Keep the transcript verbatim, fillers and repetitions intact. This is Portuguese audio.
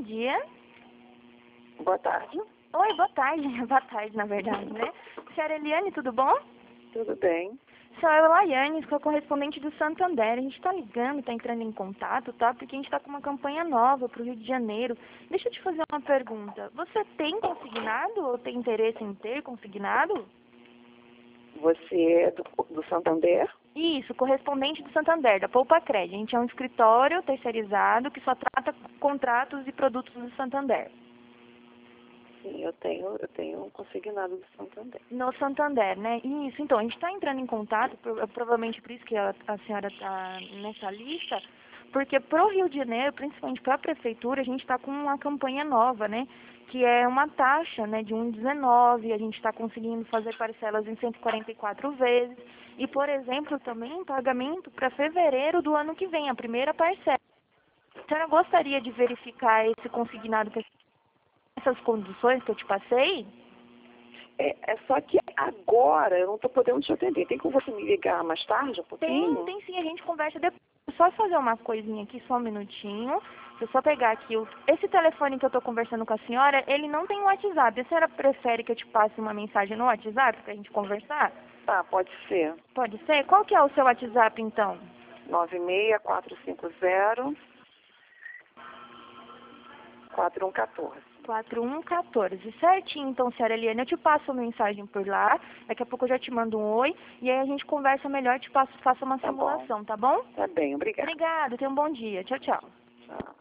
bom dia. Boa tarde. Oi, boa tarde. Boa tarde, na verdade, né? Senhora Eliane, tudo bom? Tudo bem? Sou eu, Laiane, sou correspondente do Santander. A gente está ligando, está entrando em contato, tá? Porque a gente está com uma campanha nova para o Rio de Janeiro. Deixa eu te fazer uma pergunta. Você tem consignado ou tem interesse em ter consignado? Você é do, do Santander? Isso, correspondente do Santander, da Poupa Cred. A gente é um escritório terceirizado que só trata contratos e produtos do Santander. Sim, eu tenho, eu tenho um consignado do Santander. No Santander, né? Isso, então, a gente está entrando em contato, pro- provavelmente por isso que a, a senhora está nessa lista, porque para o Rio de Janeiro, principalmente para a prefeitura, a gente está com uma campanha nova, né? Que é uma taxa, né, de um vírgula dezenove, a gente está conseguindo fazer parcelas em cento e quarenta e quatro vezes, e, por exemplo, também pagamento para fevereiro do ano que vem, a primeira parcela. A senhora gostaria de verificar esse consignado com essas condições que eu te passei? É, é só que agora eu não estou podendo te atender. Tem como você me ligar mais tarde, um Tem, pouquinho? tem sim, a gente conversa depois. É só fazer uma coisinha aqui, só um minutinho. Deixa eu só pegar aqui. O... Esse telefone que eu tô conversando com a senhora, ele não tem WhatsApp. A senhora prefere que eu te passe uma mensagem no WhatsApp pra gente conversar? Tá, pode ser. Pode ser? Qual que é o seu WhatsApp, então? nove seis quatro cinco zero quatro um um quatro. quatro um um quatro. Certinho, então, senhora Eliane, eu te passo a mensagem por lá. Daqui a pouco eu já te mando um oi. E aí a gente conversa melhor, te passo, faça uma Tá bom. simulação, tá bom? Tá bem, obrigada. Obrigada, tenha um bom dia. Tchau, tchau. Tchau.